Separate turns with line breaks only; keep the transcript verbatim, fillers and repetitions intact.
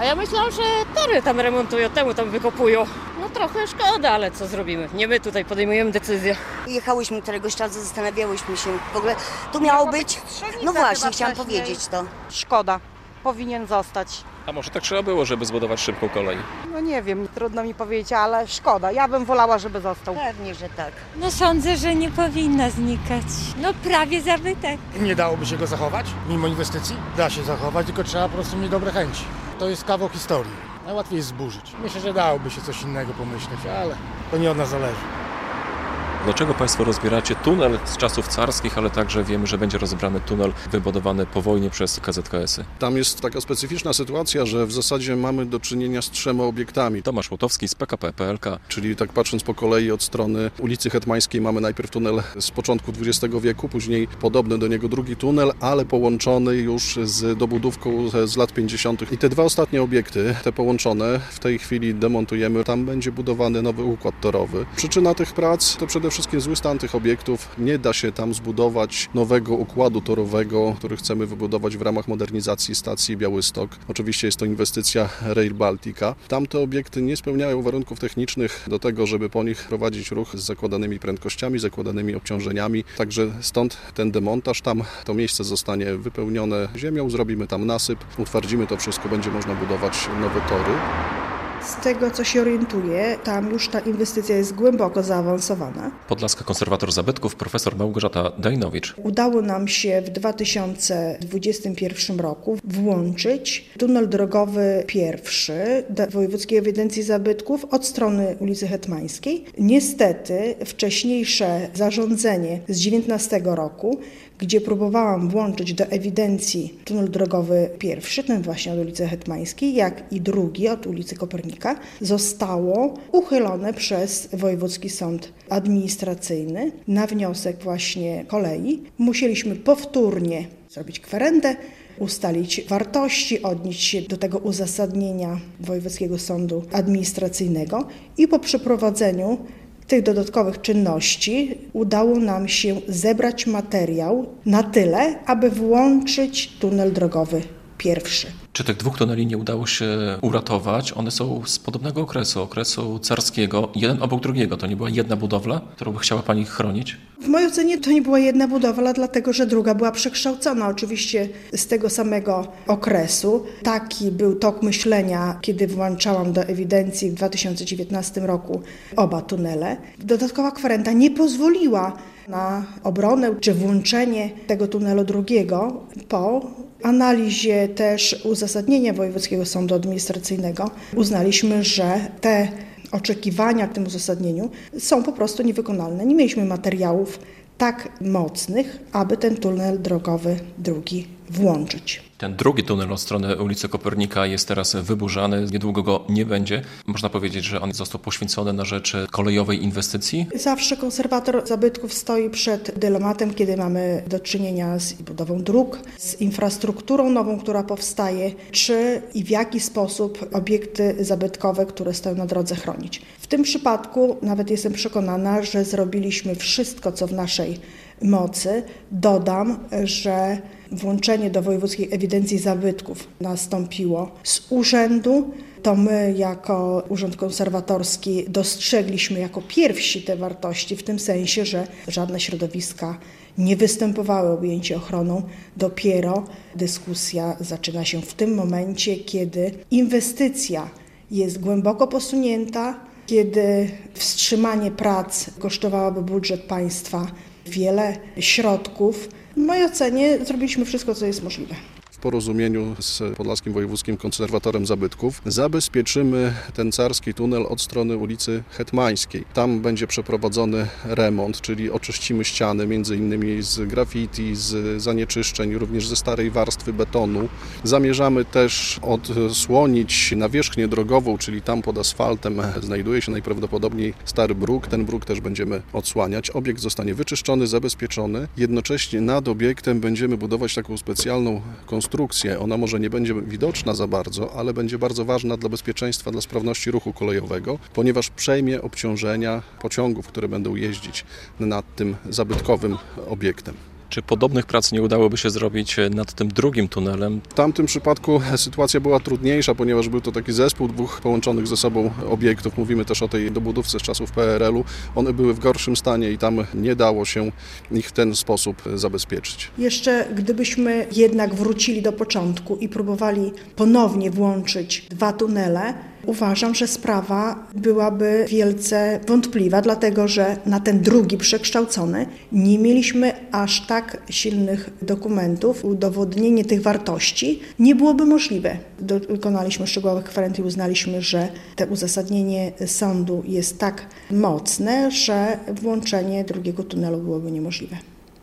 A ja myślałam, że tory tam remontują, temu tam wykopują. No trochę szkoda, ale co zrobimy? Nie my tutaj podejmujemy decyzję.
Jechałyśmy któregoś czasu, zastanawiałyśmy się w ogóle. Tu miało być... No właśnie, chciałam powiedzieć to.
Szkoda. Powinien zostać.
A może tak trzeba było, żeby zbudować szybką kolej?
No nie wiem, trudno mi powiedzieć, ale szkoda. Ja bym wolała, żeby został.
Pewnie, że tak.
No sądzę, że nie powinna znikać. No prawie zabytek.
Nie dałoby się go zachować, mimo inwestycji? Da się zachować, tylko trzeba po prostu mieć dobre chęci. To jest kawał historii. Najłatwiej jest zburzyć. Myślę, że dałoby się coś innego pomyśleć, ale to nie od nas zależy.
Dlaczego Państwo rozbieracie tunel z czasów carskich, ale także wiemy, że będzie rozebrany tunel wybudowany po wojnie przez K Z K S-y?
Tam jest taka specyficzna sytuacja, że w zasadzie mamy do czynienia z trzema obiektami.
Tomasz Łotowski z P K P P L K.
Czyli tak patrząc po kolei od strony ulicy Hetmańskiej mamy najpierw tunel z początku dwudziestego wieku, później podobny do niego drugi tunel, ale połączony już z dobudówką z lat pięćdziesiątych. I te dwa ostatnie obiekty, te połączone, w tej chwili demontujemy. Tam będzie budowany nowy układ torowy. Przyczyna tych prac to przede wszystkim zły stan tych obiektów. Nie da się tam zbudować nowego układu torowego, który chcemy wybudować w ramach modernizacji stacji Białystok. Oczywiście jest to inwestycja Rail Baltica. Tamte obiekty nie spełniają warunków technicznych do tego, żeby po nich prowadzić ruch z zakładanymi prędkościami, zakładanymi obciążeniami. Także stąd ten demontaż. Tam to miejsce zostanie wypełnione ziemią, zrobimy tam nasyp, utwardzimy to wszystko, będzie można budować nowe tory.
Z tego, co się orientuję, tam już ta inwestycja jest głęboko zaawansowana.
Podlaska konserwator zabytków profesor Małgorzata Dajnowicz.
Udało nam się w dwa tysiące dwudziestym pierwszym roku włączyć tunel drogowy pierwszy do Wojewódzkiej Ewidencji Zabytków od strony ulicy Hetmańskiej. Niestety wcześniejsze zarządzenie z dziewiętnastego roku, gdzie próbowałam włączyć do ewidencji tunel drogowy pierwszy, ten właśnie od ulicy Hetmańskiej, jak i drugi od ulicy Kopernika, zostało uchylone przez Wojewódzki Sąd Administracyjny na wniosek właśnie kolei. Musieliśmy powtórnie zrobić kwerendę, ustalić wartości, odnieść się do tego uzasadnienia Wojewódzkiego Sądu Administracyjnego i po przeprowadzeniu tych dodatkowych czynności udało nam się zebrać materiał na tyle, aby włączyć tunel drogowy pierwszy.
Czy tych dwóch tuneli nie udało się uratować? One są z podobnego okresu, okresu carskiego, jeden obok drugiego. To nie była jedna budowla, którą by chciała Pani chronić?
W mojej ocenie to nie była jedna budowla, dlatego że druga była przekształcona oczywiście z tego samego okresu. Taki był tok myślenia, kiedy włączałam do ewidencji w dwa tysiące dziewiętnastym roku oba tunele. Dodatkowa kwerenda nie pozwoliła na obronę czy włączenie tego tunelu drugiego. Po analizie też uzasadnienia Wojewódzkiego Sądu Administracyjnego uznaliśmy, że te oczekiwania w tym uzasadnieniu są po prostu niewykonalne. Nie mieliśmy materiałów tak mocnych, aby ten tunel drogowy drugi włączyć.
Ten drugi tunel od strony ulicy Kopernika jest teraz wyburzany, niedługo go nie będzie. Można powiedzieć, że on został poświęcony na rzecz kolejowej inwestycji?
Zawsze konserwator zabytków stoi przed dylematem, kiedy mamy do czynienia z budową dróg, z infrastrukturą nową, która powstaje, czy i w jaki sposób obiekty zabytkowe, które stoją na drodze, chronić. W tym przypadku nawet jestem przekonana, że zrobiliśmy wszystko, co w naszej mocy. Dodam, że włączenie do Wojewódzkiej Ewidencji Zabytków nastąpiło z urzędu. To my jako Urząd Konserwatorski dostrzegliśmy jako pierwsi te wartości, w tym sensie, że żadne środowiska nie występowały o objęcie ochroną. Dopiero dyskusja zaczyna się w tym momencie, kiedy inwestycja jest głęboko posunięta, kiedy wstrzymanie prac kosztowałoby budżet państwa wiele środków. W mojej ocenie zrobiliśmy wszystko, co jest możliwe.
W porozumieniu z Podlaskim Wojewódzkim Konserwatorem Zabytków zabezpieczymy ten carski tunel od strony ulicy Hetmańskiej. Tam będzie przeprowadzony remont, czyli oczyścimy ściany między innymi z graffiti, z zanieczyszczeń, również ze starej warstwy betonu. Zamierzamy też odsłonić nawierzchnię drogową, czyli tam pod asfaltem znajduje się najprawdopodobniej stary bruk. Ten bruk też będziemy odsłaniać. Obiekt zostanie wyczyszczony, zabezpieczony. Jednocześnie nad obiektem będziemy budować taką specjalną konstrukcję. Ona może nie będzie widoczna za bardzo, ale będzie bardzo ważna dla bezpieczeństwa, dla sprawności ruchu kolejowego, ponieważ przejmie obciążenia pociągów, które będą jeździć nad tym zabytkowym obiektem.
Czy podobnych prac nie udałoby się zrobić nad tym drugim tunelem?
W tamtym przypadku sytuacja była trudniejsza, ponieważ był to taki zespół dwóch połączonych ze sobą obiektów. Mówimy też o tej dobudówce z czasów P R L u. One były w gorszym stanie i tam nie dało się ich w ten sposób zabezpieczyć.
Jeszcze gdybyśmy jednak wrócili do początku i próbowali ponownie włączyć dwa tunele, uważam, że sprawa byłaby wielce wątpliwa, dlatego że na ten drugi przekształcony nie mieliśmy aż tak silnych dokumentów. Udowodnienie tych wartości nie byłoby możliwe. Dokonaliśmy szczegółowych kwerent i uznaliśmy, że to uzasadnienie sądu jest tak mocne, że włączenie drugiego tunelu byłoby niemożliwe.